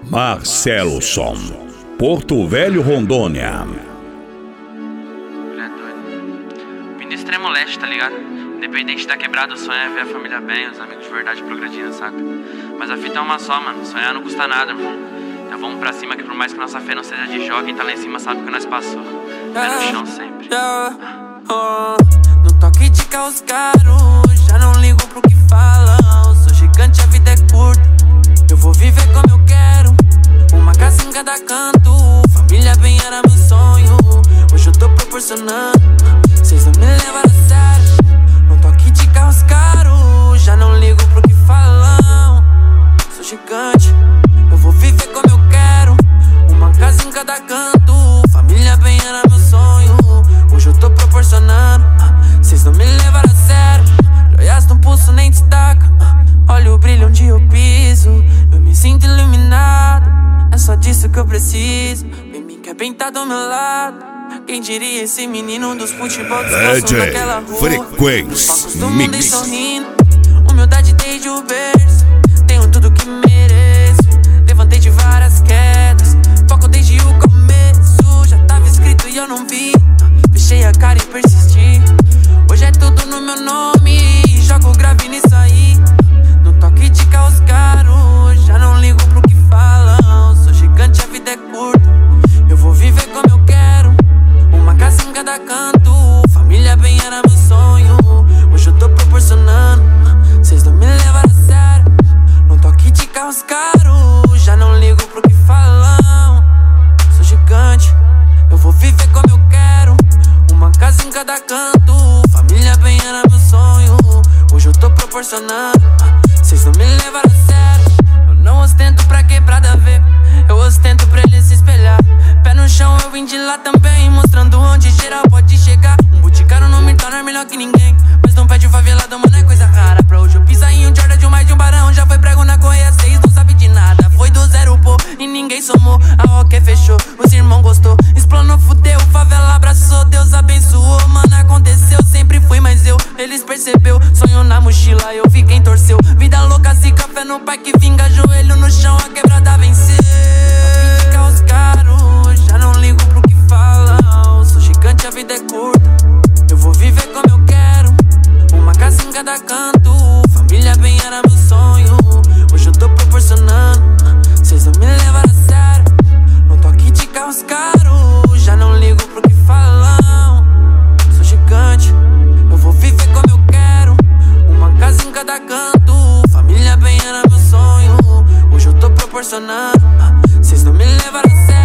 Marcelo Som, Porto Velho, Rondônia. Ele é doido. Vim do extremo leste, tá ligado? Independente da quebrada, o sonho é ver a família bem, os amigos de verdade progredindo, saca? Mas a fita é uma só, mano. Sonhar não custa nada, irmão. Então vamos pra cima, que por mais que nossa fé não seja de jogo, quem tá lá em cima sabe o que nós passou. Pé no chão sempre. No toque de caos caro, já não ligo pro que falam. Sou gigante, a vida é curta, eu vou viver como eu quero. Uma casa em cada canto, família bem era meu sonho. Hoje eu tô proporcionando, cês não me levaram a sério. No toque de caos caro, já não ligo pro que falam. Sou gigante, eu vou viver como eu quero. Uma casa em cada canto, família bem era meu sonho. Hoje eu tô proporcionando, cês não me levaram a sério. Joias no pulso nem destaca, olha o brilho onde eu piso. Eu me sinto iluminado, é só disso que eu preciso. Vem me quer bem tá do meu lado. Quem diria esse menino dos futebol descalço naquela rua. Frequência Mix. Sorrindo, humildade desde o berço. Tenho tudo que mereço, levantei de várias quedas. Foco desde o começo, já tava escrito e eu não vi. Fechei a cara e persisti. Hoje é tudo no meu nome, jogo grave nisso aí. No toque de caos caro, já não ligo pro que falam. Sou gigante, a vida é curta, eu vou viver como eu quero. Uma casa em cada canto, família bem era meu sonho. Hoje eu tô proporcionando, cês não me levaram a sério. No toque de caos caro, já não ligo pro que falam. Sou gigante, eu vou viver como eu quero. Uma casa em cada canto, família bem era meu sonho. Hoje eu tô proporcionando, cês não me levaram a sério. Eu não ostento pra quebrada ver, eu ostento pra ele se espelhar. Pé no chão, eu vim de lá também, mostrando onde geral pode chegar. Um boticário não me torna melhor que ninguém, mas não pede favelado, mano, é coisa rara. Pra hoje eu pisar em um Jordan de um mais de um barão. Já foi prego na correia 6, não sabe de nada. Foi do zero, pô, e ninguém somou. A roque fechou, os irmãos gostou. Explanou, fudeu, favela abraçou. Deus abençoou, mano, aconteceu. Sempre fui, mas eles percebeu. Sonho na mochila, eu vi quem torceu. Vida louca, se café no pai que vinga. Joelho no chão, a quebrada venceu. Caos caro, já não ligo pro que falam. Sou gigante, a vida é curta, eu vou viver como eu quero. Uma casa em cada canto, família bem era meu sonho. Hoje eu tô proporcionando, cês não me levaram a sério. No toque de caos caro, já não ligo pro que falam. Sou gigante, eu vou viver como eu quero. Uma casa em cada canto, família bem era meu sonho. Hoje eu tô proporcionando, cês não me levaram a sério.